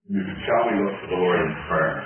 Shall we look to the Lord in prayer?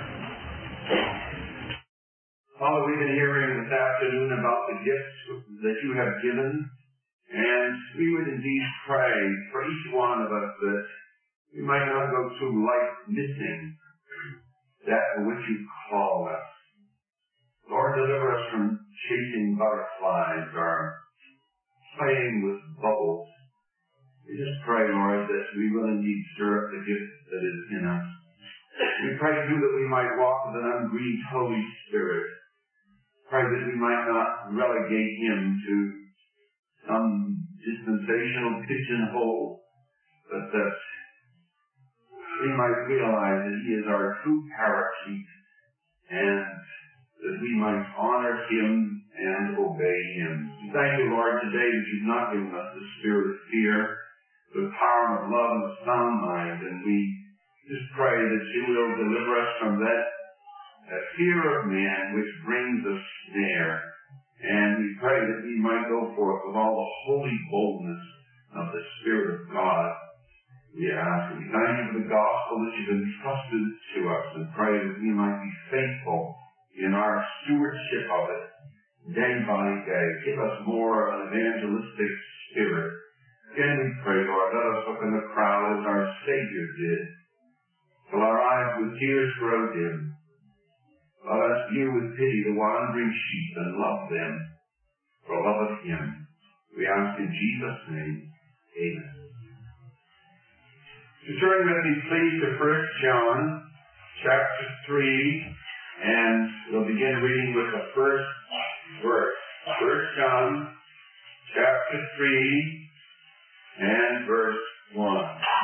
Father, we've been hearing this afternoon about the gifts that you have given, and we would indeed pray for each one of us that we might not go through life missing that for which you call us. Lord, deliver us from chasing butterflies or playing with bubbles. We just pray, Lord, that we will indeed stir up the gift that is in us. We pray, too, that we might walk with an ungrieved Holy Spirit. Pray that we might not relegate him to some dispensational pigeonhole, but that we might realize that he is our true paraclete, and that we might honor him and obey him. We thank you, Lord, today that you've not given us the spirit of fear, the power of love and a sound mind, and we just pray that you will deliver us from that fear of man which brings a snare. And we pray that we might go forth with all the holy boldness of the Spirit of God. We ask and we thank you for the gospel that you've entrusted to us, and pray that we might be faithful in our stewardship of it day by day. Give us more of an evangelistic spirit. Again, we pray, Lord, let us look in the crowd as our Savior did, till our eyes with tears grow dim. Let us view with pity the wandering sheep and love them for love of him. We ask in Jesus' name, amen. So turn with me, please, to 1 John chapter 3, and we'll begin reading with the first verse. 1 John chapter 3, and verse 1.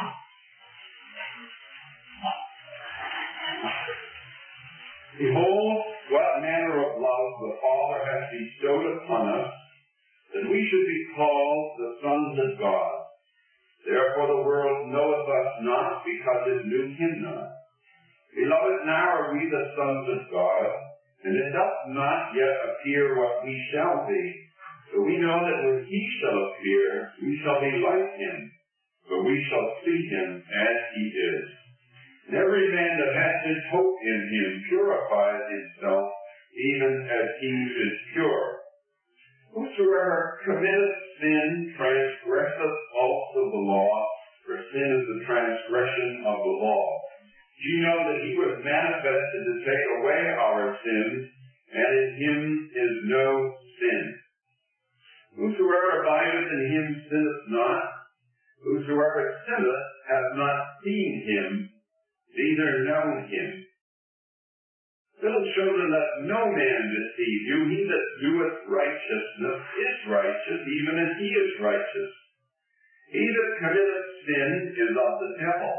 Behold, what manner of love the Father has bestowed upon us, that we should be called the sons of God. Therefore the world knoweth us not, because it knew him not. Beloved, now are we the sons of God, and it doth not yet appear what we shall be. But we know that when he shall appear, we shall be like him, for we shall see him as he is. And every man that hath his hope in him purifies himself, even as he is pure. Whosoever committeth sin transgresseth also the law, for sin is the transgression of the law. You know that he was manifested to take away our sins, and in him is no sin. Whosoever abideth in him sinneth not. Whosoever sinneth hath not seen him, neither known him. Little children, let no man deceive you. He that doeth righteousness is righteous, even as he is righteous. He that committeth sin is of the devil.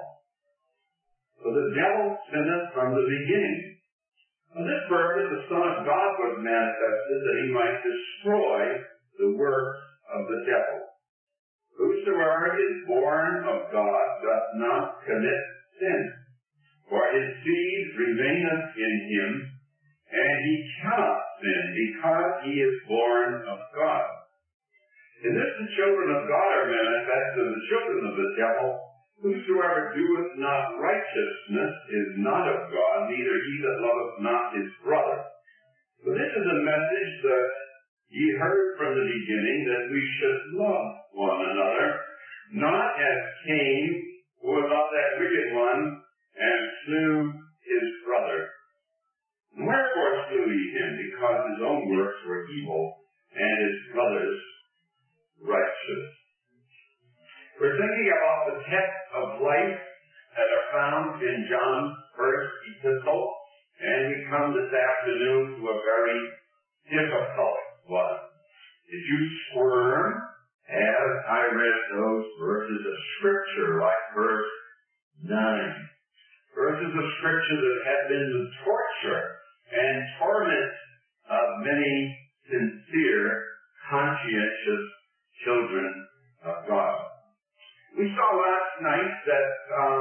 For the devil sinneth from the beginning. For this purpose the Son of God was manifested, that he might destroy the works of the devil. Whosoever is born of God doth not commit sin, for his seed remaineth in him, and he cannot sin, because he is born of God. In this the children of God are manifest, and the children of the devil. Whosoever doeth not righteousness is not of God, neither he that loveth not his brother. For this is a message that ye heard from the beginning, that we should love one another, not as Cain, who was of that wicked one, and slew his brother. And wherefore slew he him? Because his own works were evil, and his brother's righteous. We're thinking about the tests of life that are found in John's first epistle, and we come this afternoon to a very difficult one. Did you squirm as I read those verses of Scripture, like verse 9? Verses of Scripture that have been the torture and torment of many sincere, conscientious children of God. We saw last night that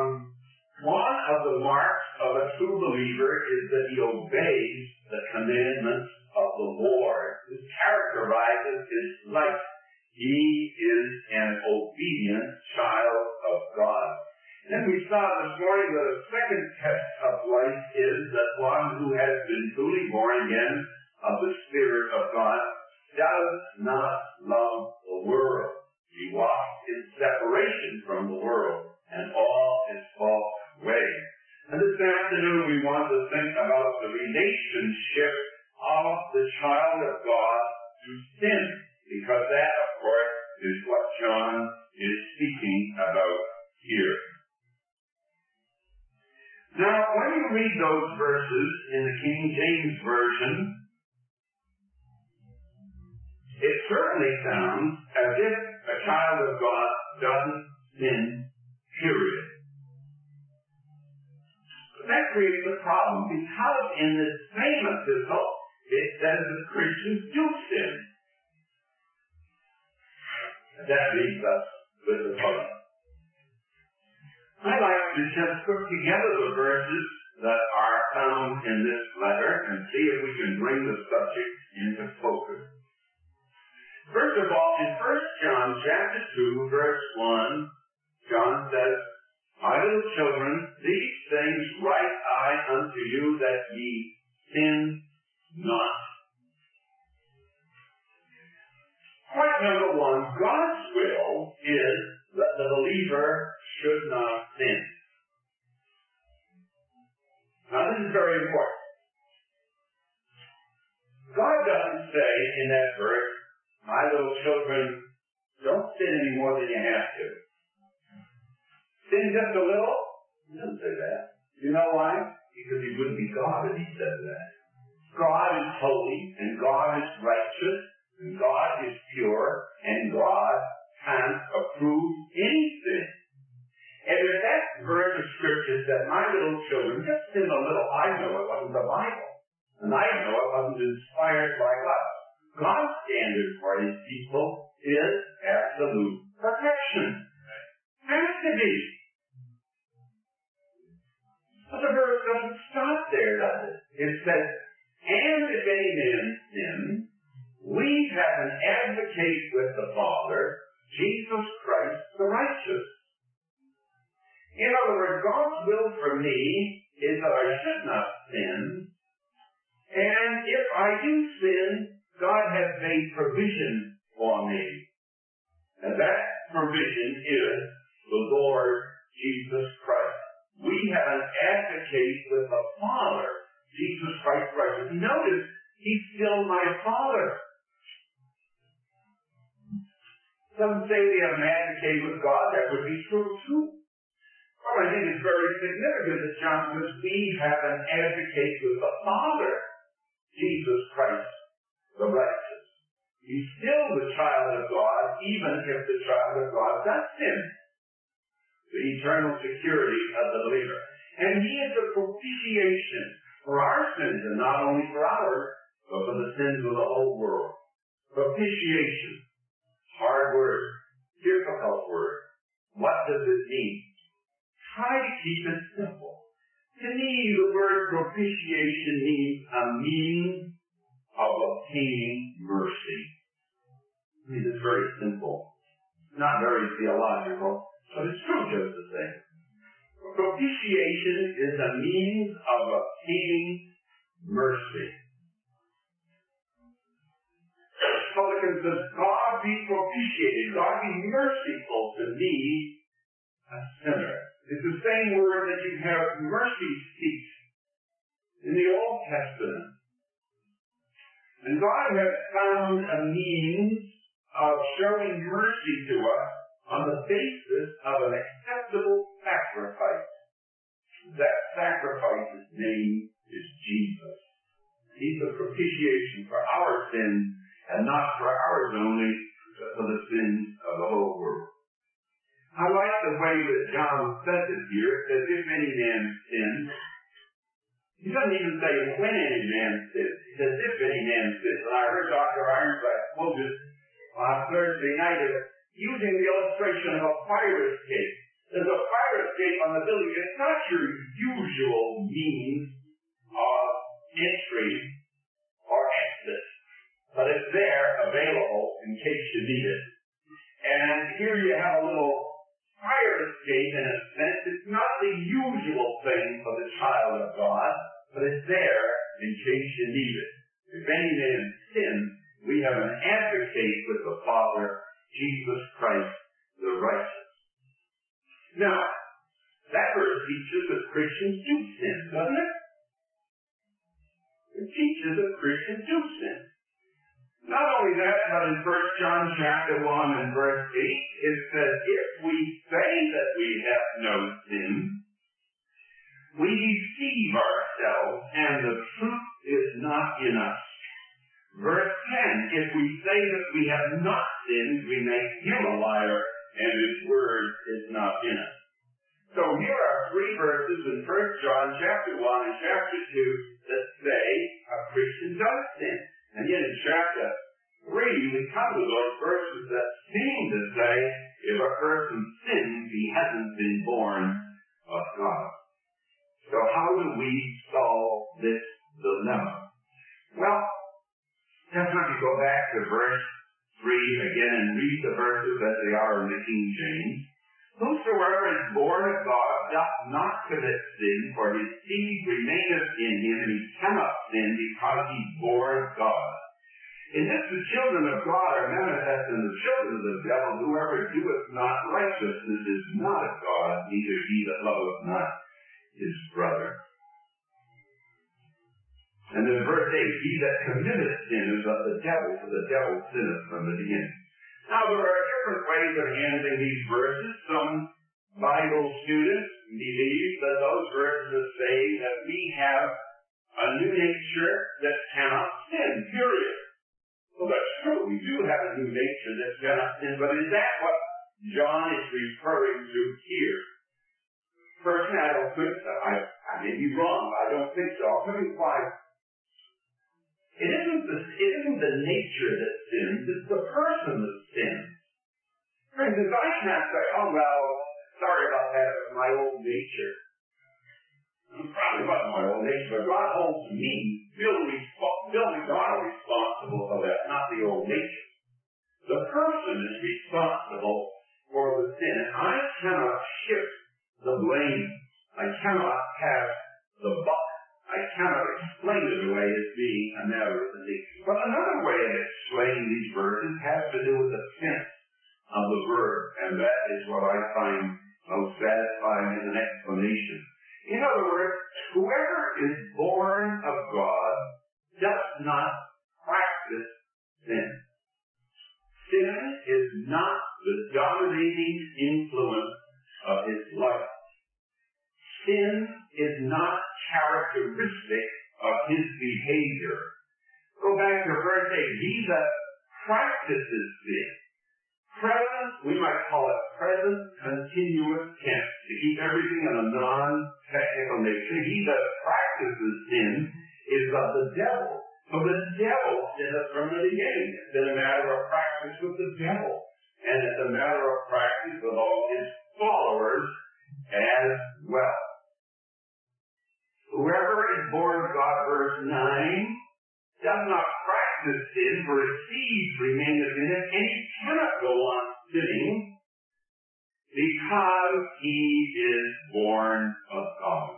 one of the marks of a true believer is that he obeys the commandments of the Lord. This characterizes his life. He is an obedient child of God. Then we saw the this morning that a second test of life is that one who has been truly born again of the Spirit of God does not love the world. He walks in separation from the world and all its false ways. And this afternoon we want to think about the relationship of the child of God to sin, because that, of course, is what John is speaking about here. Now, when you read those verses in the King James Version, it certainly sounds as if a child of God doesn't sin, period. But that creates a problem, because in the same epistle, it says that Christians do sin. And that leaves us with the puzzle. I'd like to just put together the verses that are found in this letter and see if we can bring the subject into focus. First of all, in 1 John chapter 2, verse 1, John says, "My little children, these things write I unto you, that ye sin not." Point number one, God's will is that the believer should not sin. Now this is very important. God doesn't say in that verse, "My little children, don't sin any more than you have to." Sin just a little? He doesn't say that. You know why? Because he wouldn't be God if he said that. God is holy, and God is righteous, and God is pure, and God can't approve any sin. And if that verse of Scripture said, "My little children, just sin a little," I know it wasn't the Bible. And I know it wasn't inspired by God. God's standard for his people is absolute perfection. Has to be. But the verse doesn't stop there, does it? It says, "And if any man sin, we have an advocate with the Father, Jesus Christ the righteous." In other words, God's will for me is that I should not sin. And if I do sin, God has made provision for me. And that provision is the Lord Jesus Christ. We have an advocate with the Father, Jesus Christ righteous. Notice, he's still my Father. Some say we have an advocate with God. That would be true too. Well, I think it's very significant that John says we have an advocate with the Father, Jesus Christ the righteous. He's still the child of God, even if the child of God does sin. The eternal security of the believer. And he is a propitiation for our sins, and not only for ours, but for the sins of the whole world. Propitiation. Hard word. Difficult word. What does it mean? Try to keep it simple. To me, the word propitiation means a means of obtaining mercy. I mean, it's very simple. Not very theological, but it's true just the same. Propitiation is a means of obtaining mercy. Publican says, "God be propitiated, God be merciful to me, a sinner." It's the same word that you have mercy seat in the Old Testament. And God has found a means of showing mercy to us on the basis of an acceptable sacrifice. That sacrifice's name is Jesus. He's a propitiation for our sins, and not for ours only, but for the sins of the whole world. I like the way that John says it here. It says, "If any man sins." He doesn't even say when any man sins. He says, "If any man sins." And I heard Dr. Ironside quote it on Thursday night using the illustration of a fire escape. There's a fire escape on the building. It's not your usual means of entry or exit, but it's there available in case you need it. And here you have a little fire escape, in a sense, it's not the usual thing for the child of God, but it's there in case you need it. If any man sins, we have an advocate with the Father, Jesus Christ, the righteous. Now, that verse teaches that Christians do sin, doesn't it? It teaches that Christians do sin. Not only that, but in 1 John chapter 1 and verse 8, it says, if we say that we have no sin, we deceive ourselves, and the truth is not in us. Verse 10, if we say that we have not sinned, we make him a liar, and his word is not in us. So here are three verses in 1 John chapter 1 and chapter 2 that say a Christian does sin. And yet in chapter 3, we come to those verses that seem to say if a person sins, he hasn't been born of God. So how do we solve this dilemma? Well, let's not go back to verse 3 again and read the verses as they are in the King James. Whosoever is born of God doth not commit sin, for his seed remaineth in him, and he cannot sin because he is born of God. In this the children of God are manifest, and the children of the devil. Whoever doeth not righteousness is not of God, neither he that loveth not his brother. And then verse 8, he that committeth sin is of the devil, for the devil sinneth from the beginning. Now, there are different ways of handling these verses. Some Bible students believe that those verses say that we have a new nature that cannot sin, period. Well, that's true. We do have a new nature that cannot sin, but is that what John is referring to here? Personally, I don't think so. I may be wrong, but I don't think so. I'll tell you why. It isn't the nature that sins, it's the person that sins. For instance, I can't say, oh, well, sorry about that, it was my old nature. It probably wasn't my old nature, but God holds me, Bill and God are responsible for that, not the old nature. The person is responsible for the sin, and I cannot shift the blame. I cannot have the buck. I cannot explain it away as being a matter of the nature. But another way of explaining these verses has to do with the sense of the verb, and that is what I find most satisfying as an explanation. In other words, whoever is born of God does not practice sin. Sin is not the dominating influence of his life. Sin is not characteristic of his behavior. Go back to verse 8. He that practices sin. Present, we might call it present continuous tense, to keep everything in a non-technical nature. He that practices sin is of the devil. So the devil sinneth from the beginning. It's been a matter of practice with the devil. And it's a matter of practice with all his followers as well. Whoever is born of God, verse 9, does not practice sin, for his seed remaineth in him, and he cannot go on sinning because he is born of God.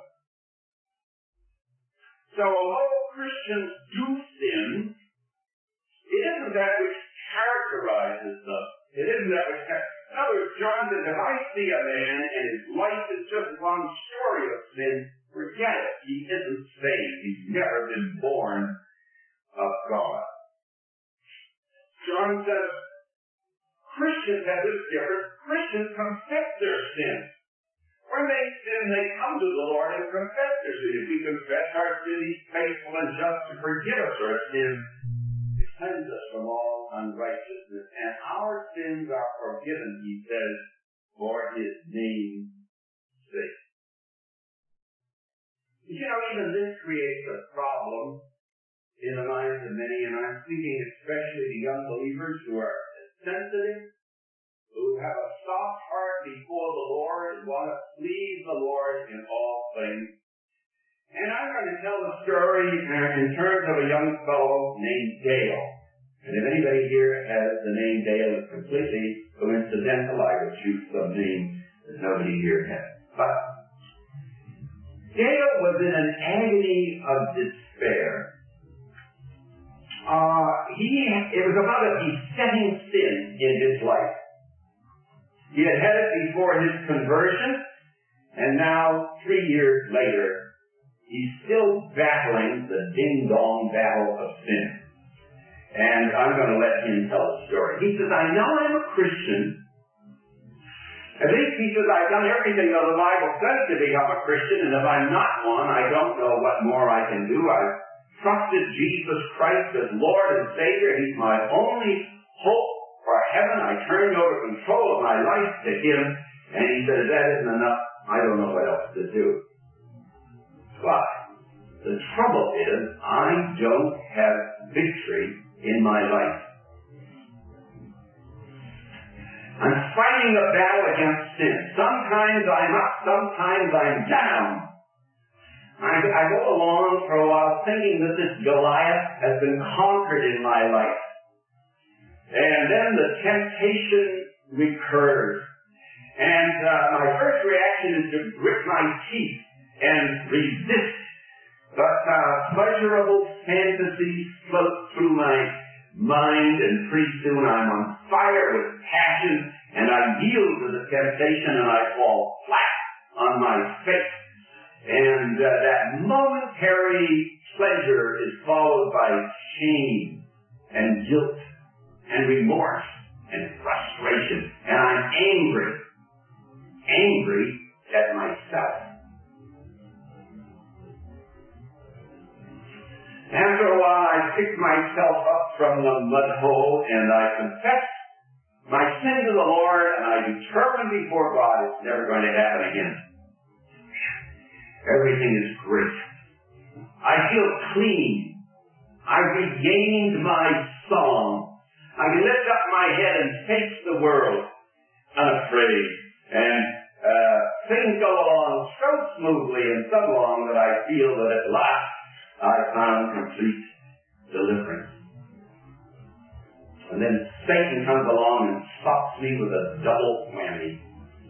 So although Christians do sin, it isn't that which characterizes them. It isn't that which in other words, John says, if I see a man and his life is just one story of sin, forget it. He isn't saved. He's never been born of God. John says, Christians have this difference. Christians confess their sins. When they sin, they come to the Lord and confess their sin. If we confess our sin, he's faithful and just to forgive us our sins, to cleanse us from all unrighteousness. And our sins are forgiven, he says, for his name's sake. You know, even this creates a problem in the minds of many, and I'm speaking especially to young believers who are sensitive, who have a soft heart before the Lord and want to please the Lord in all things. And I'm going to tell the story in terms of a young fellow named Dale. And if anybody here has the name Dale, it's completely coincidental. I would choose some name that nobody here has. But Dale was in an agony of despair. It was about a besetting sin in his life. He had had it before his conversion, and now, 3 years later, he's still battling the ding-dong battle of sin. And I'm going to let him tell the story. He says, I know I'm a Christian. At least he says, I've done everything that the Bible says to become a Christian, and if I'm not one, I don't know what more I can do. I've trusted Jesus Christ as Lord and Savior. He's my only hope for heaven. I turned over control of my life to Him. And he says, that isn't enough. I don't know what else to do. But the trouble is, I don't have victory in my life. I'm fighting a battle against sin. Sometimes I'm up, sometimes I'm down. I go along for a while thinking that this Goliath has been conquered in my life. And then the temptation recurs. And my first reaction is to grit my teeth and resist. But pleasurable fantasies float through my mind, and pretty soon I'm on fire with passion, and I yield to the temptation, and I fall flat on my face. And that momentary pleasure is followed by shame and guilt and remorse and frustration. And I'm angry at myself. After a while, I pick myself up from the mud hole and I confess my sin to the Lord, and I determine before God it's never going to happen again. Everything is great. I feel clean. I've regained my song. I can lift up my head and face the world unafraid. And things go along so smoothly and so long that I feel that at last I found complete deliverance. And then Satan comes along and stops me with a double whammy.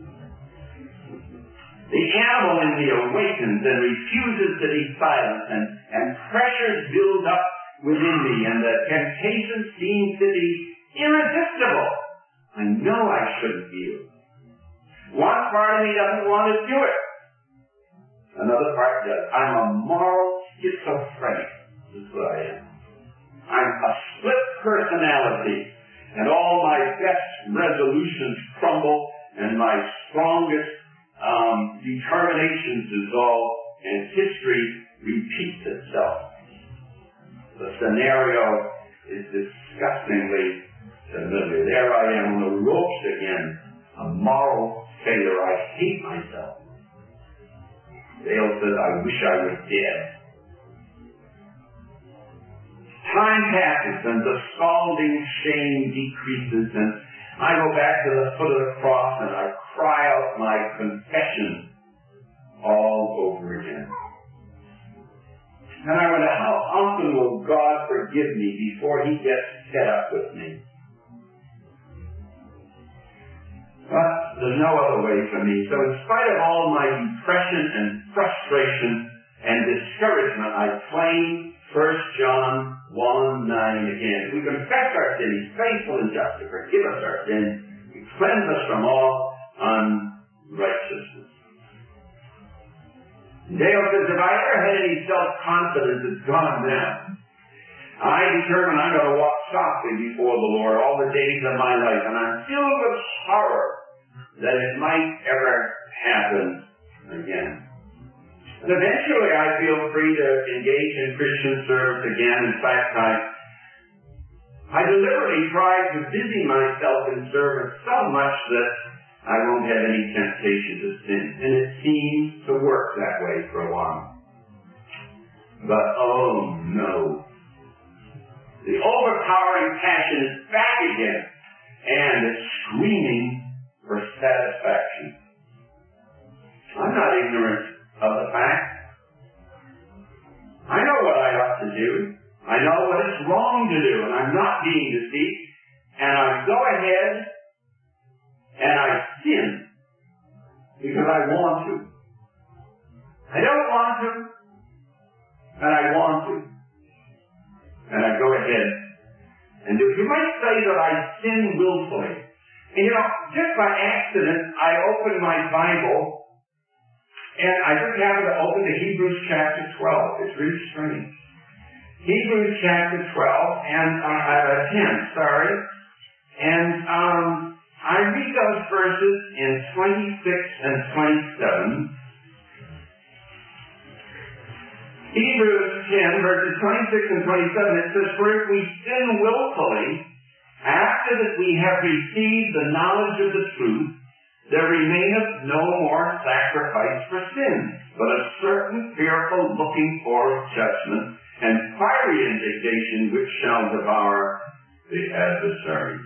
The animal in me awakens and refuses to be silent, and pressures build up within me, and the temptation seems to be irresistible. I know I shouldn't yield. One part of me doesn't want to do it. Another part does. I'm a moral schizophrenic. This is what I am. I'm a split personality, and all my best resolutions crumble, and my strongest determinations dissolve, and history repeats itself. The scenario is disgustingly familiar. There I am on the ropes again, a moral failure. I hate myself. Dale says, I wish I was dead. Time passes and the scalding shame decreases, and I go back to the foot of the cross and I cry out my confession all over again. And I wonder, how often will God forgive me before He gets fed up with me? But there's no other way for me. So in spite of all my depression and frustration and discouragement, I claim 1 John 1:9 again. We confess our sin. He's faithful and just to forgive us our sin, to cleanse us from all unrighteousness. Dale says, if I ever had any self-confidence, it's gone now. I determine I'm going to walk softly before the Lord all the days of my life, and I'm filled with horror that it might ever happen again. And eventually I feel free to engage in Christian service again. In fact, I deliberately try to busy myself in service so much that I won't have any temptation to sin. And it seems to work that way for a while. But oh no. The overpowering passion is back again, and it's screaming for satisfaction. I'm not ignorant of the fact. I know what I ought to do. I know what is wrong to do, and I'm not being deceived. And I go ahead and I sin. because I want to. I don't want to, and I want to. And I go ahead and do it. You might say that I sin willfully. And just by accident, I open my Bible, and I just happen to open to Hebrews chapter 12. It's really strange. Hebrews chapter 12, and 10, sorry. And I read those verses in 26 and 27. Hebrews 10, verses 26 and 27, it says, "For if we sin willfully, after that we have received the knowledge of the truth, there remaineth no more sacrifice for sin, but a certain fearful looking for of judgment, and fiery indignation which shall devour the adversaries."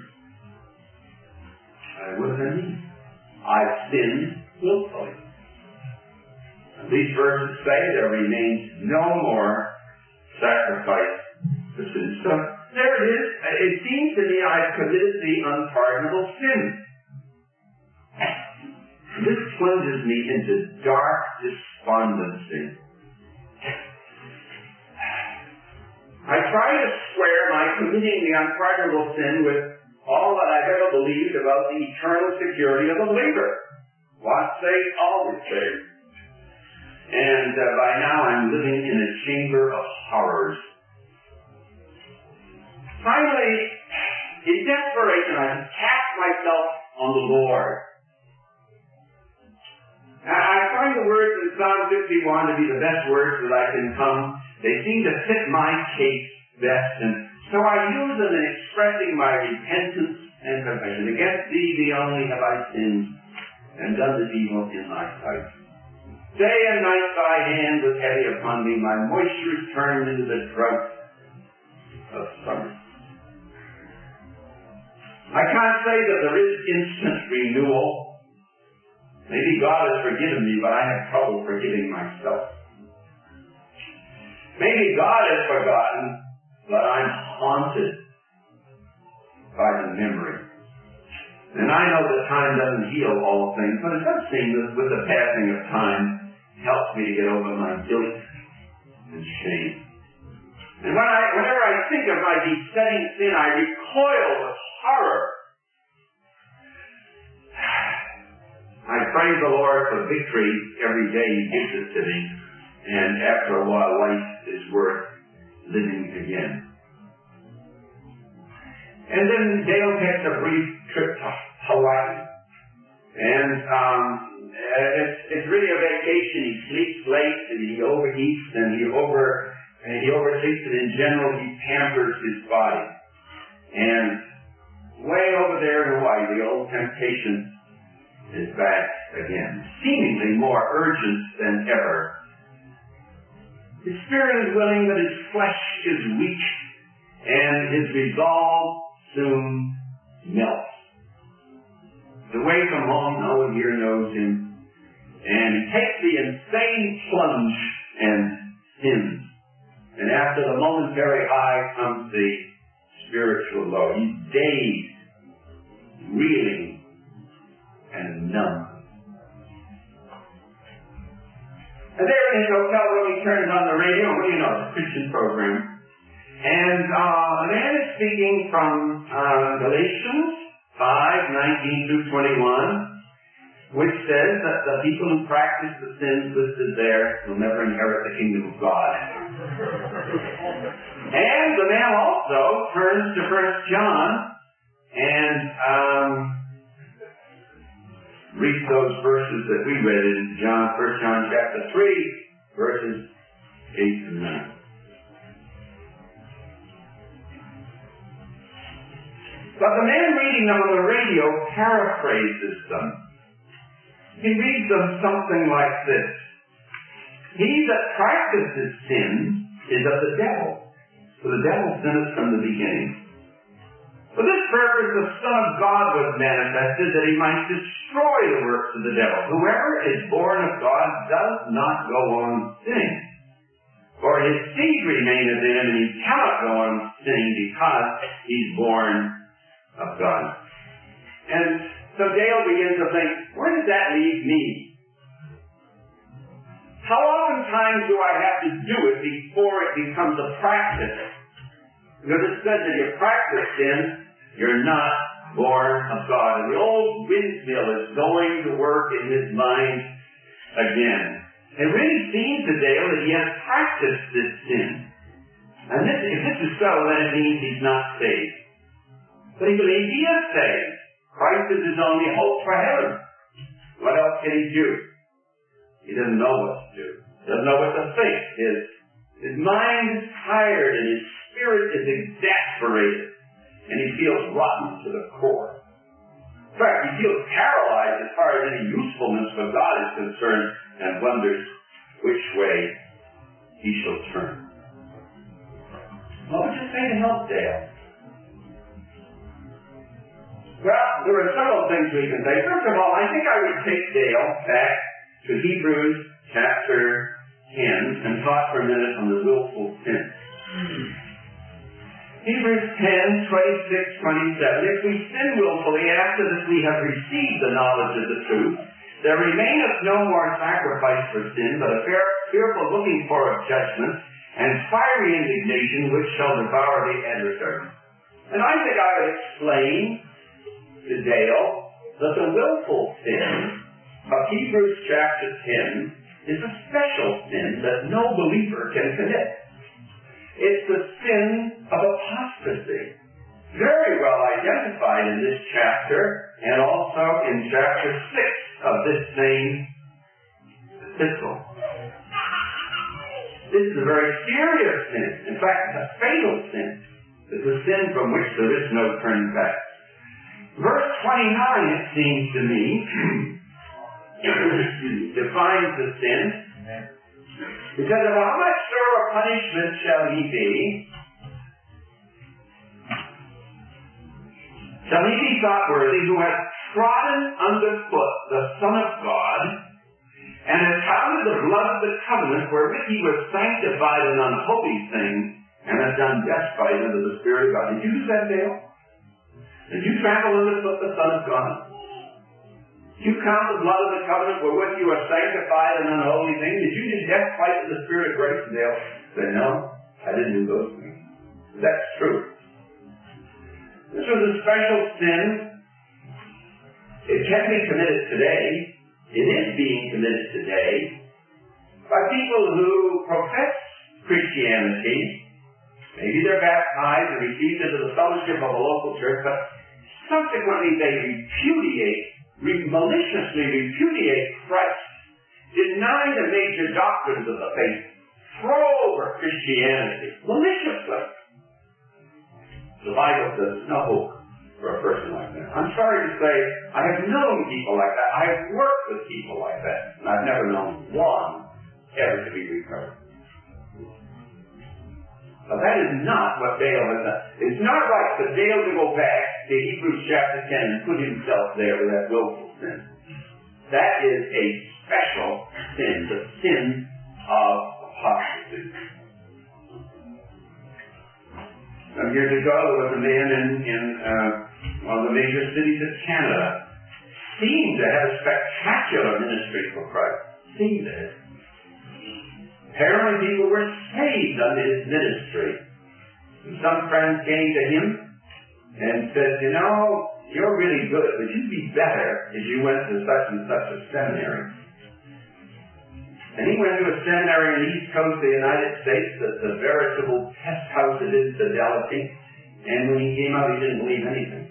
What does that mean? I've sinned willfully. These verses say there remains no more sacrifice for sin. So there it is. It seems to me I've committed the unpardonable sin. This plunges me into dark despondency. I try to square my committing the unpardonable sin with all that I've ever believed about the eternal security of a believer. Once saved, always saved. And by now I'm living in a chamber of horrors. Finally, in desperation, I cast myself on the Lord. I find the words in Psalm 51 to be the best words that I can come. They seem to fit my case best, and so I use them in expressing my repentance and confession. Against thee, thee only, have I sinned, and done this evil in thy sight. Day and night thy hand was heavy upon me, my moisture is turned into the drought of summer. I can't say that there is instant renewal. Maybe God has forgiven me, but I have trouble forgiving myself. Maybe God has forgotten, but I'm haunted by the memory. And I know that time doesn't heal all things, but it does seem that with the passing of time, helps me to get over my guilt and shame. And whenever I think of my besetting sin, I recoil with horror. I praise the Lord for victory every day He gives it to me, and after a while, life is worth living again. And then Dale takes a brief trip to Hawaii, and it's really a vacation. He sleeps late, and he overeats, and he oversleeps, and in general he pampers his body. And way over there in Hawaii, the old temptation is back again, seemingly more urgent than ever. His spirit is willing, but his flesh is weak, and his resolve soon melts. He's away from home, no one here knows him. And he takes the insane plunge and sins. And after the momentary high comes the spiritual low. He's dazed, reeling, and numb. And there in his hotel room, he turns on the radio. What do you know? It's a Christian program. And a man is speaking from Galatians 5:19 through 21. Which says that the people who practice the sins listed there will never inherit the kingdom of God. And the man also turns to 1 John and reads those verses that we read in 1 John chapter 3, verses 8 through 9. But the man reading them on the radio paraphrases them. He reads them something like this: "He that practices sin is of the devil, for the devil sinneth from the beginning. For this purpose the Son of God was manifested, that he might destroy the works of the devil. Whoever is born of God does not go on sinning. For his seed remaineth in him, and he cannot go on sinning because he's born of God." And So Dale begins to think, where does that leave me? How oftentimes do I have to do it before it becomes a practice? Because it says if you practice sin, you're not born of God. And the old windmill is going to work in his mind again. It really seems to Dale that he has practiced this sin. And if this is so, then it means he's not saved. But he believes he is saved. Christ is his only hope for heaven. What else can he do? He doesn't know what to do. He doesn't know what to think. His mind is tired and his spirit is exasperated. And he feels rotten to the core. In fact, he feels paralyzed as far as any usefulness for God is concerned and wonders which way he shall turn. What would you say to help Dale? Well, there are several things we can say. First of all, I think I would take Dale back to Hebrews chapter 10 and talk for a minute on the willful sin. Hebrews 10, 26, 27. If we sin willfully after that we have received the knowledge of the truth, there remaineth no more sacrifice for sin, but a fearful looking for of judgment, and fiery indignation which shall devour the adversary. And I think I would explain to Dale that the willful sin of Hebrews chapter 10 is a special sin that no believer can commit. It's the sin of apostasy, very well identified in this chapter and also in chapter 6 of this same epistle. This is a very serious sin. In fact, it's a fatal sin. It's a sin from which there is no turning back. Verse 29, it seems to me, defines the sin. Because of how much sore punishment shall he be? Shall he be thought worthy who has trodden underfoot the Son of God, and has counted the blood of the covenant wherewith he was sanctified an unholy thing, and has done despite unto the Spirit of God. Did you do that, Dale? Did you trample underfoot the Son of God? You count the blood of the covenant wherewith you are sanctified an unholy thing. Did you do despite to the Spirit of grace? And Dale said, no, I didn't do those things. That's true. This was a special sin. It can be committed today. It is being committed today by people who profess Christianity. Maybe they're baptized and received into the fellowship of a local church, but subsequently they maliciously repudiate Christ, deny the major doctrines of the faith, throw over Christianity maliciously. The Bible says no hope for a person like that. I'm sorry to say, I have known people like that. I have worked with people like that, and I've never known one ever to be recovered. Now that is not what Dale has done. It's not right for Dale to go back to Hebrews chapter 10 and put himself there with that willful sin. That is a special sin, the sin of apostasy. Some years ago, there was a man in one of the major cities of Canada. Seemed to have a spectacular ministry for Christ. Seemed to have. Apparently people were saved under his ministry. And some friends came to him and said, you know, you're really good, but you'd be better if you went to such and such a seminary. And he went to a seminary on the east coast of the United States that's a veritable test house of infidelity. And when he came out, he didn't believe anything.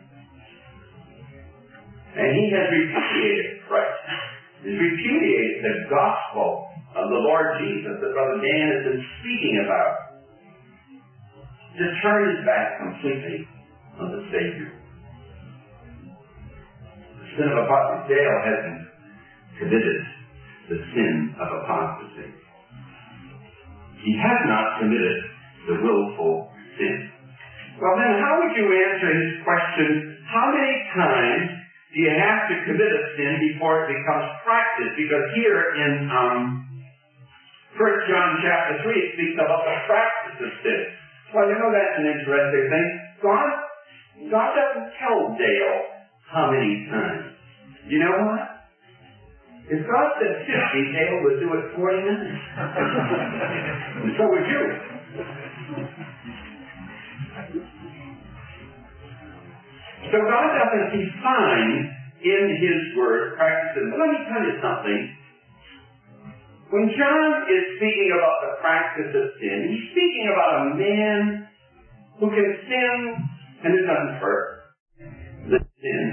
And he has repudiated Christ. He's repudiated the gospel of the Lord Jesus that Brother Dan has been speaking about. To turn his back completely on the Savior. The sin of apostasy. Dale hasn't committed the sin of apostasy. He has not committed the willful sin. Well then, how would you answer his question, how many times do you have to commit a sin before it becomes practice? Because here in 1 John chapter 3, it speaks about the practice of sin. Well, you know, that's an interesting thing. God doesn't tell Dale how many times. You know what? If God said 50, Dale would do it 49. And so would you. So God doesn't define in His Word practices. But let me tell you something. When John is speaking about the practice of sin, he's speaking about a man who can sin and it doesn't hurt the sin.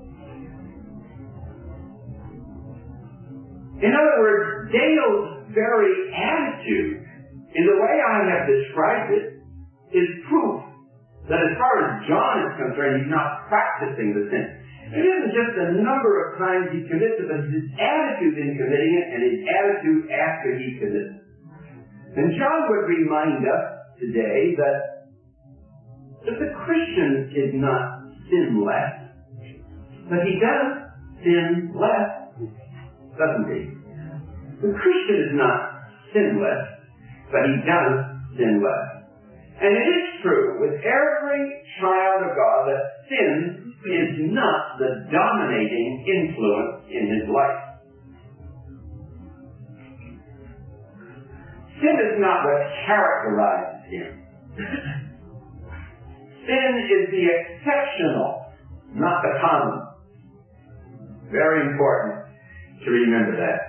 In other words, Dale's very attitude, in the way I have described it, is proof that as far as John is concerned, he's not practicing the sin. It isn't just the number of times he commits it, but his attitude in committing it and his attitude after he commits it. And John would remind us today that the Christian is not sinless, but he does sin less, doesn't he? The Christian is not sinless, but he does sin less. And it is true with every child of God that sin is not the dominating influence in his life. Sin is not what characterizes him. Sin is the exceptional, not the common. Very important to remember that.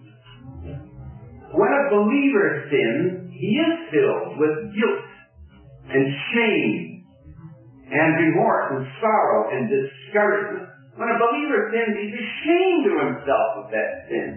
When a believer sins, he is filled with guilt and shame and remorse and sorrow and discouragement. When a believer sins, he's ashamed of himself of that sin.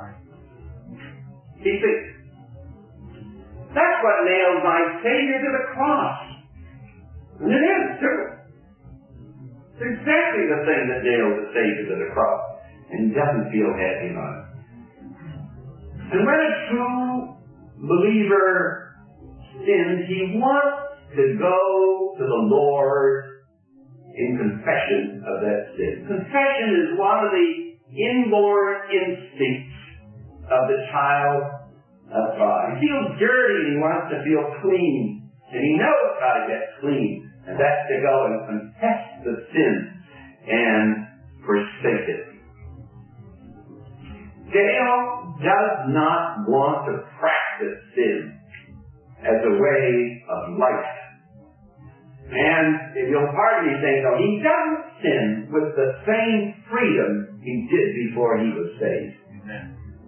He thinks, that's what nailed my Savior to the cross. And it is, too. It's exactly the thing that nailed the Savior to the cross. And he doesn't feel happy about it. And when a true believer sins, he wants to go to the Lord in confession of that sin. Confession is one of the inborn instincts of the child of God. He feels dirty and he wants to feel clean. And he knows how to get clean. And that's to go and confess the sin and forsake it. Dale does not want to practice sin as a way of life. And if you'll pardon me saying so, he doesn't sin with the same freedom he did before he was saved. Amen.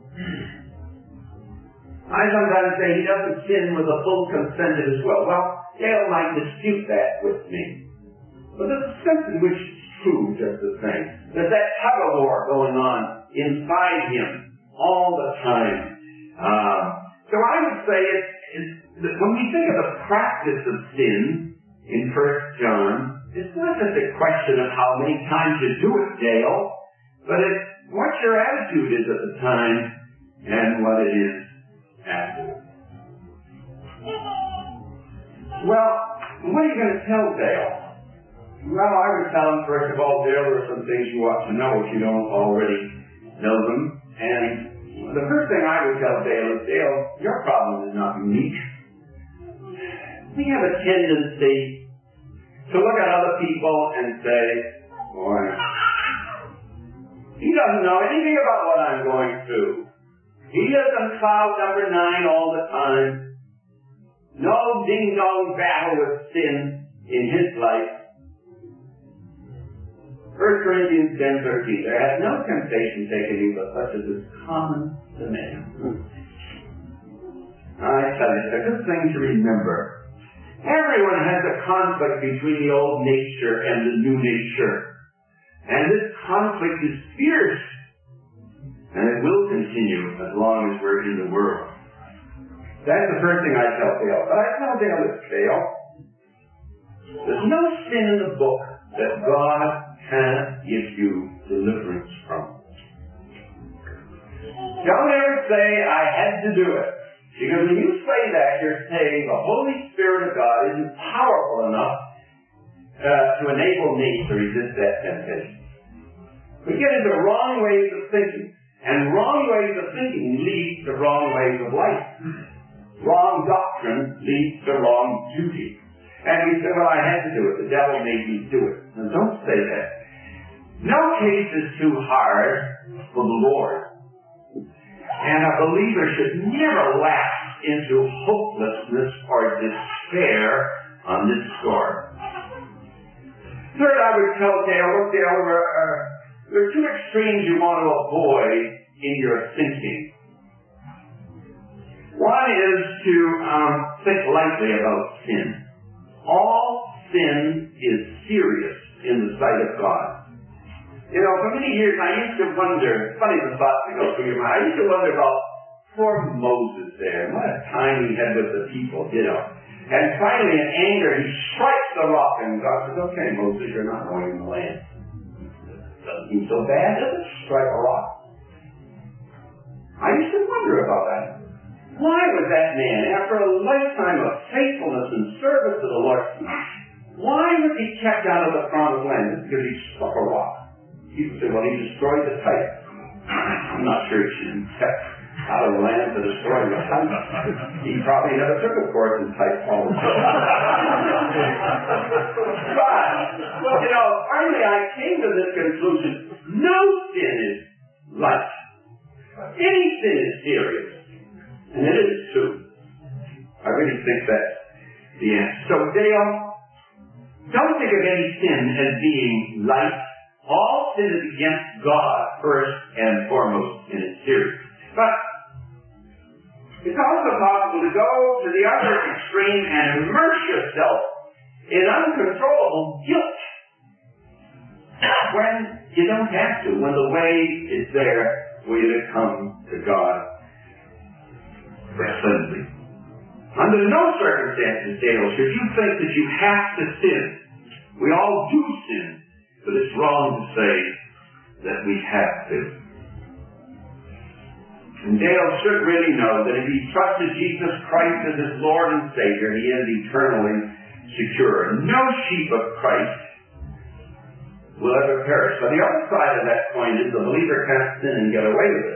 I sometimes say he doesn't sin with the full consent of his will. Well, Dale might dispute that with me. But there's a sense in which it's true just the same. There's that tug-of-war going on inside him all the time. So I would say when we think of the practice of sin in 1 John, it's not just a question of how many times you do it, Dale, but it's what your attitude is at the time and what it is afterwards. Well, what are you going to tell Dale? Well, I would tell him, first of all, Dale, there are some things you ought to know if you don't already know them. And the first thing I would tell Dale is, Dale, your problem is not unique. We have a tendency to look at other people and say, boy, he doesn't know anything about what I'm going through. He lives on cloud number 9 all the time. No ding-dong battle with sin in his life. 1 Corinthians 10:13, there has no temptation taken you but such as is common to man. I tell you, it's a good thing to remember. Everyone has a conflict between the old nature and the new nature. And this conflict is fierce. And it will continue as long as we're in the world. That's the first thing I tell Dale. But I tell Dale this, Dale. There's no sin in the book that God can't give you deliverance from. Don't ever say, I had to do it. Because when you say that, you're saying the Holy Spirit of God isn't powerful enough to enable me to resist that temptation. We get into wrong ways of thinking. And wrong ways of thinking lead to wrong ways of life. Wrong doctrine leads to wrong duty. And we say, well, I had to do it. The devil made me do it. Now, don't say that. No case is too hard for the Lord. And a believer should never lapse into hopelessness or despair on this score. Third, I would tell Dale, look, Dale, there are two extremes you want to avoid in your thinking. One is to think lightly about sin. All sin is serious in the sight of God. You know, for many years I used to wonder, funny the thought that goes through your mind, I used to wonder about poor Moses there, and what a time he had with the people, you know. And finally in anger he strikes the rock, and God says, okay, Moses, you're not going in the land. Doesn't seem so bad, does it? Strike a rock. I used to wonder about that. Why was that man, after a lifetime of faithfulness and service to the Lord, why was he kept out of the promised land? Just because he struck a rock. People say, well, he destroyed the type. I'm not sure he should be kept out of the land to destroy the type. He probably never took a course in type politics. But, well, you know, finally I came to this conclusion. No sin is light. Any sin is serious. And it is too. I really think that's the answer. So, Dale, don't think of any sin as being light. All sin is against God first and foremost, and it's serious. But it's also possible to go to the other extreme and immerse yourself in uncontrollable guilt when you don't have to, when the way is there for you to come to God for cleansing. Under no circumstances, Dale, should you think that you have to sin. We all do sin. But it's wrong to say that we have to. And Dale should really know that if he trusted Jesus Christ as his Lord and Savior, he is eternally secure. No sheep of Christ will ever perish. So the other side of that coin is the believer can't sin and get away with it.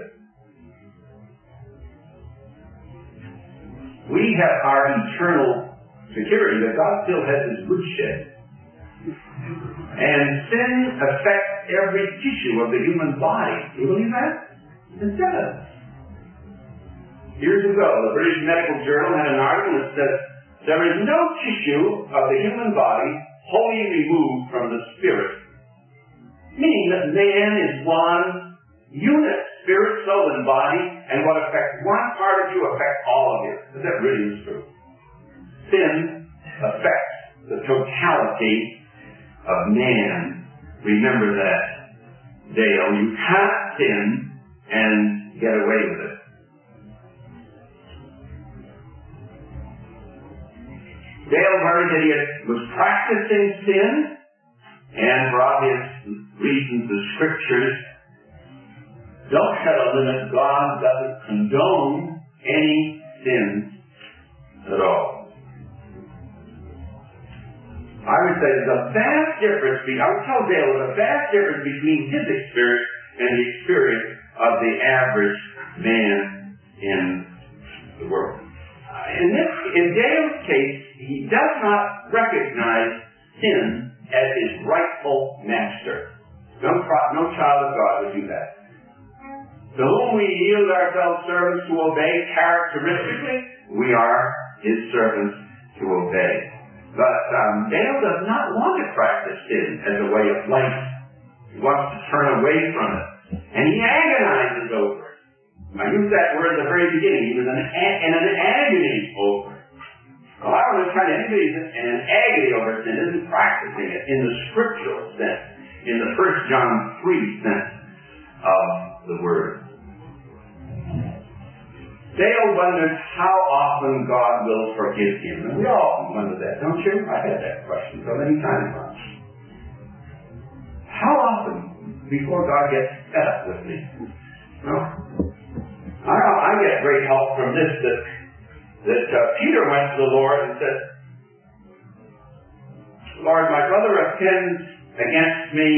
We have our eternal security that God still has his woodshed. And sin affects every tissue of the human body. Do you believe that? It does. Years ago, the British Medical Journal had an article that said, there is no tissue of the human body wholly removed from the spirit. Meaning that man is one unit, spirit, soul, and body, and what affects one part of you affects all of you. Because that really is true. Sin affects the totality of man. Remember that, Dale. You can't sin and get away with it. Dale learned that he was practicing sin, and for obvious reasons the scriptures don't set a limit. God doesn't condone any sins at all. I would say there's a vast difference I would tell Dale there's a vast difference between his experience and the experience of the average man in the world. In Dale's case, he does not recognize sin as his rightful master. No child of God would do that. To whom we yield ourselves servants to obey characteristically, we are his servants to obey. But Dale does not want to practice sin as a way of life. He wants to turn away from it. And he agonizes over it. I used that word at the very beginning. He was in an agony over it. Well, I don't know kind of anybody in an agony over sin isn't practicing it in the scriptural sense, in the 1 John 3 sense of the word. Dale wonders how often God will forgive him. And we all wonder that, don't you? I had that question so many times. How often before God gets fed up with me? No? I get great help from this, that Peter went to the Lord and said, Lord, my brother offends against me.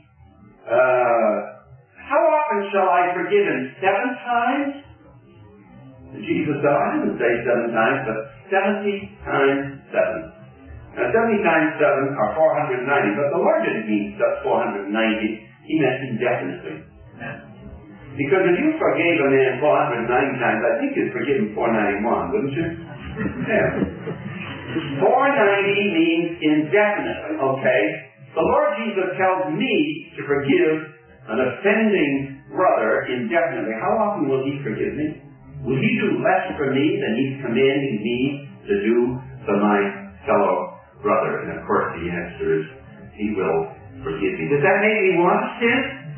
How often shall I forgive him? 7 times? And Jesus said, I didn't say 7 times, but 70 times 7. Now 70 times 7 are 490, but the Lord didn't mean just 490. He he meant indefinitely. Because if you forgave a man 490 times, I think you'd forgive him 491, wouldn't you? Yeah. 490 means indefinitely, okay? The Lord Jesus tells me to forgive an offending brother indefinitely. How often will he forgive me? Will he do less for me than he's commanding me to do for my fellow brother? And of course the answer is, he will forgive me. Does that make me want to sin?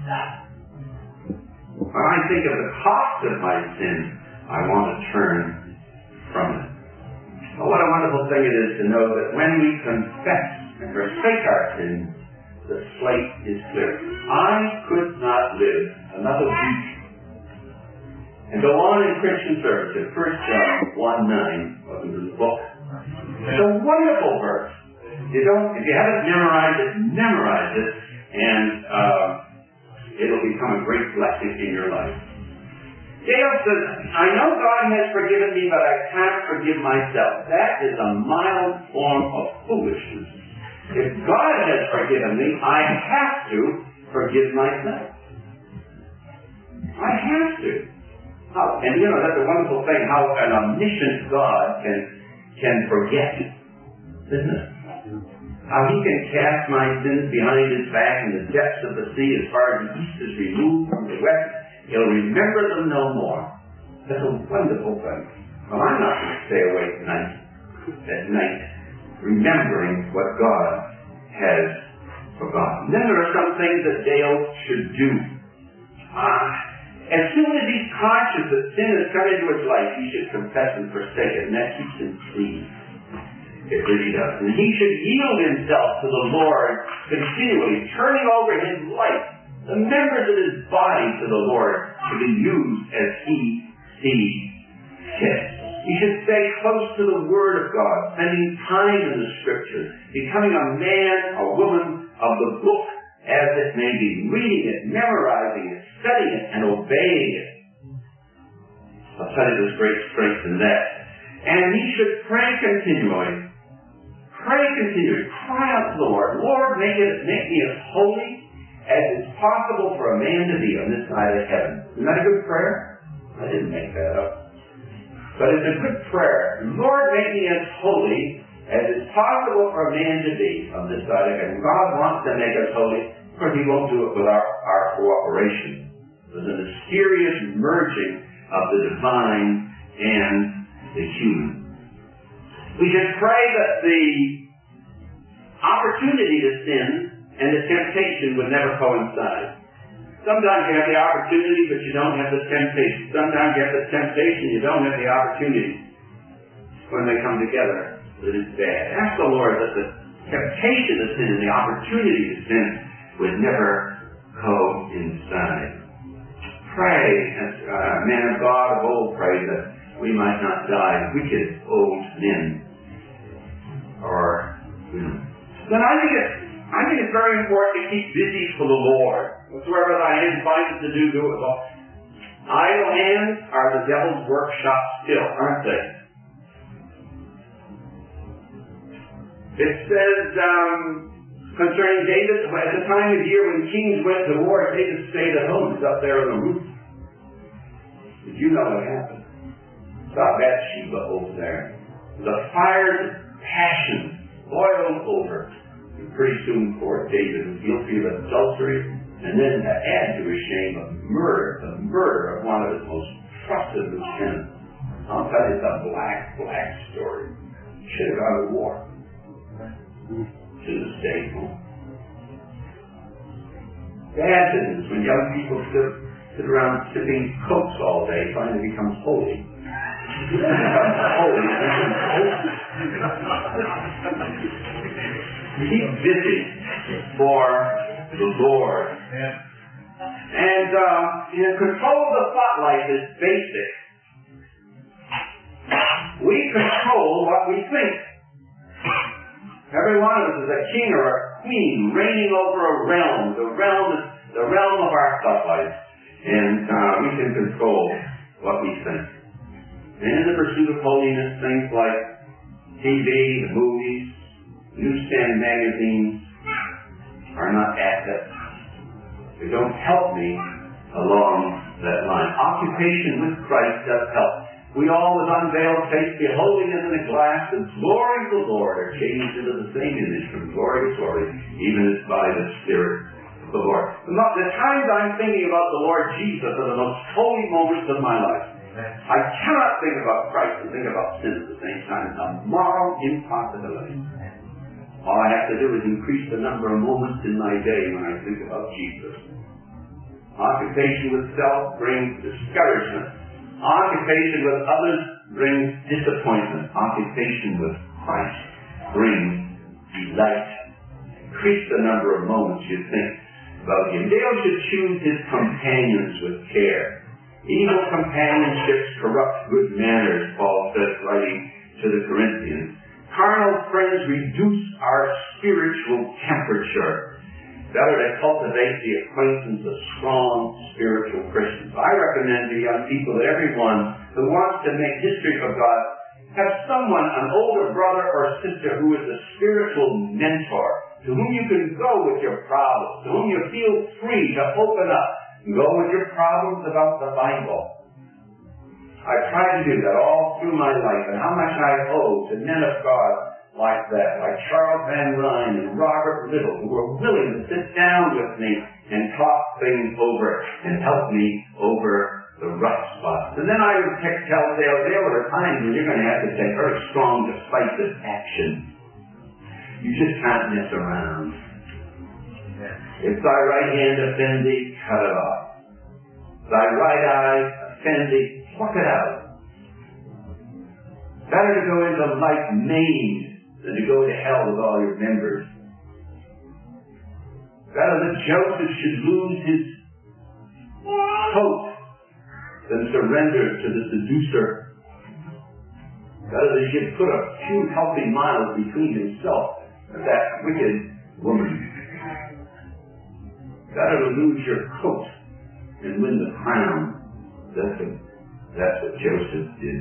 When I think of the cost of my sin, I want to turn from it. Well, what a wonderful thing it is to know that when we confess and forsake our sins, the slate is clear. I could not live another week and go on in Christian service in 1 John 1:9, wasn't in the book. It's a wonderful verse. If you haven't memorized it, memorize it, and it'll become a great blessing in your life. Dale says, I know God has forgiven me, but I can't forgive myself. That is a mild form of foolishness. If God has forgiven me, I have to forgive myself. I have to. And you know, that's a wonderful thing, how an omniscient God can forget, isn't it? How he can cast my sins behind his back in the depths of the sea as far as the east is removed from the west. He'll remember them no more. That's a wonderful thing. Well, I'm not going to stay awake at night, remembering what God has forgotten. Then there are some things that Dale should do. As soon as he's conscious that sin has come into his life, he should confess and forsake it, and that keeps him clean. It really does. And he should yield himself to the Lord continually, turning over his life, the members of his body to the Lord, to be used as he sees fit. He should stay close to the Word of God, spending time in the Scriptures, becoming a man or woman of the book as it may be, reading it, memorizing it, studying it, and obeying it. I'll tell you there's great strength in that. And he should pray continually. Pray continually. Cry out to the Lord. Lord, make me as holy as it's possible for a man to be on this side of heaven. Isn't that a good prayer? I didn't make that up. But it's a good prayer. Lord, make me as holy as it's possible for a man to be on this side of heaven. God wants to make us holy, but he won't do it with our cooperation. There's a mysterious merging of the divine and the human. We should pray that the opportunity to sin and the temptation would never coincide. Sometimes you have the opportunity, but you don't have the temptation. Sometimes you have the temptation, you don't have the opportunity. When they come together, it is bad. Ask the Lord that the temptation to sin and the opportunity to sin would never coincide. Pray, as a man of God of old prayed, that we might not die wicked old men. Then I think it's very important to keep busy for the Lord. Whatsoever thy hand findeth to do, do it. Well, idle hands are the devil's workshop still, aren't they? It says concerning David, at the time of year when kings went to war, David stayed at home. He's up there on the roof. Did you know what happened? Saw Bathsheba over there. The fiery passion boiled over. And pretty soon poor David was guilty of adultery, and then to add to his shame of murder, the murder of one of his most trusted lieutenants. I'll tell you, it's a black story. Should have gone to war. Should have stayed home. Bad business when young people sit around sipping cokes all day trying to become holy. Keep busy for the Lord. And control of the thought life is basic. We control what we think. Every one of us is a king or a queen reigning over a realm. The realm of our thought life. And we can control what we think. And in the pursuit of holiness, things like TV, the movies, newsstand magazines are not assets. They don't help me along that line. Occupation with Christ does help. We all with unveiled face, beholding as in a glass the glory of the Lord, are changed into the same image from glory to glory, even as by the Spirit of the Lord. The times I'm thinking about the Lord Jesus are the most holy moments of my life. I cannot think about Christ and think about sin at the same time. It's a moral impossibility. All I have to do is increase the number of moments in my day when I think about Jesus. Occupation with self brings discouragement. Occupation with others brings disappointment. Occupation with Christ brings delight. Increase the number of moments you think about him. Dale should choose his companions with care. Evil companionships corrupt good manners, Paul says, writing to the Corinthians. Carnal friends reduce our spiritual temperature. Better to cultivate the acquaintance of strong spiritual Christians. I recommend to young people that everyone who wants to make history for God have someone, an older brother or sister, who is a spiritual mentor, to whom you can go with your problems, to whom you feel free to open up. Go with your problems about the Bible. I've tried to do that all through my life, and how much I owe to men of God like that, like Charles Van Ryn and Robert Little, who were willing to sit down with me and talk things over and help me over the rough spots. And then I would tell Dale, there are times when you're going to have to take very strong, decisive action. You just can't mess around. If thy right hand offend thee, cut it off. Thy right eye offend thee, pluck it out. Better to go into life maimed than to go to hell with all your members. Better that Joseph should lose his coat than surrender to the seducer. Better that he should put a few healthy miles between himself and that wicked woman. Better to lose your coat and win the crown. That's what Joseph did.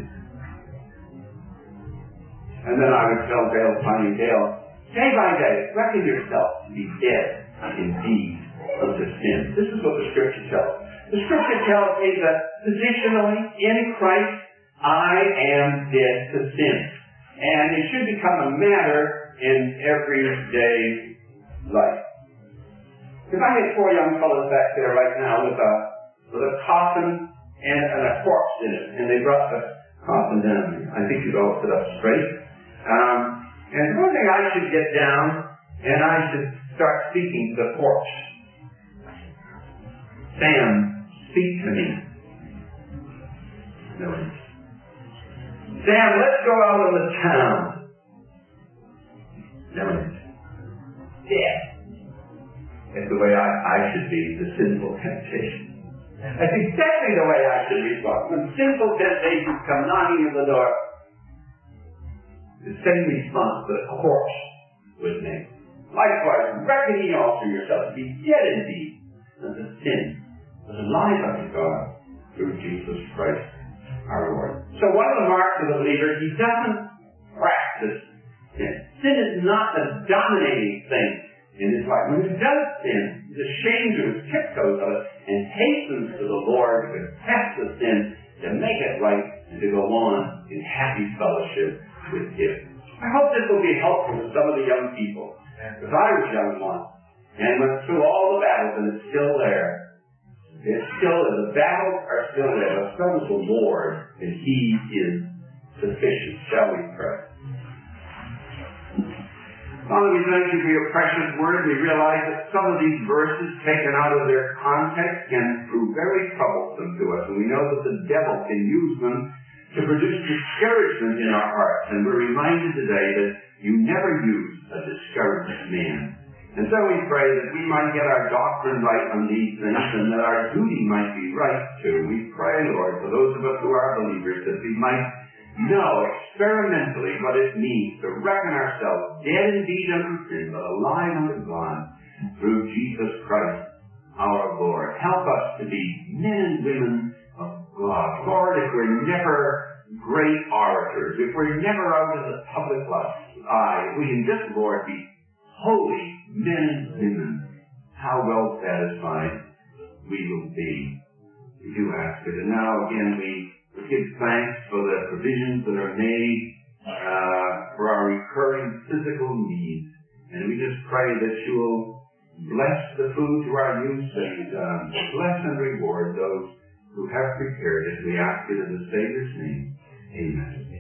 And then I would tell Dale, day by day, reckon yourself to be dead indeed unto sin. This is what the Scripture tells. The Scripture tells me that positionally in Christ, I am dead to sin. And it should become a matter in everyday life. Because I had 4 young fellows back there right now with a coffin and a corpse in it. And they brought the coffin down. I think you'd all sit up straight. And one thing I should get down, and I should start speaking to the corpse. Sam, speak to me. No. Sam, let's go out in the town. No. Dead. That's the way I should be, the sinful temptation. That's exactly the way I should respond. When sinful temptations come knocking at the door, the same response that a corpse would make. Likewise, reckon ye also yourselves to be dead indeed unto sin, but alive unto God through Jesus Christ our Lord. So one of the marks of the believer, he doesn't practice sin. Sin is not the dominating thing in his life. When he does sin, he's ashamed to his tiptoes of it and hastens to the Lord to confess the sin, to make it right, and to go on in happy fellowship with him. I hope this will be helpful to some of the young people. Because I was young once and went through all the battles, and it's still there. It's still there. The battles are still there. But so is the Lord, and he is sufficient. Shall we pray? Father, we thank you for your precious word. We realize that some of these verses taken out of their context can prove very troublesome to us. And we know that the devil can use them to produce discouragement in our hearts. And we're reminded today that you never use a discouraged man. And so we pray that we might get our doctrine right on these things and that our duty might be right too. We pray, Lord, for those of us who are believers, that we might know experimentally what it means to reckon ourselves dead indeed unto sin, but alive unto God through Jesus Christ our Lord. Help us to be men and women of God. Lord, if we're never great orators, if we're never out in the public eye, if we can just, Lord, be holy men and women, how well satisfied we will be. We do ask it. And now again we give thanks for the provisions that are made for our recurring physical needs. And we just pray that you will bless the food to our use and bless and reward those who have prepared it. We ask it in the Savior's name. Amen.